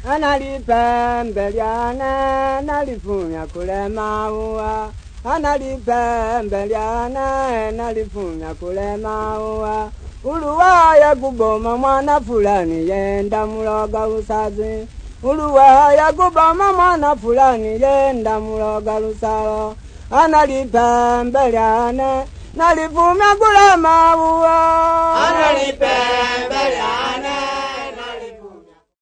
analipembeliane nalifumya kule maua analipembeliane nalifumya kule maua uluwaya kuboma mwana fulani yenda muloga usazi uluwaya kuboma mwana fulani yenda muloga lusalo analipembeliane nalifumya kule maua analipembeliane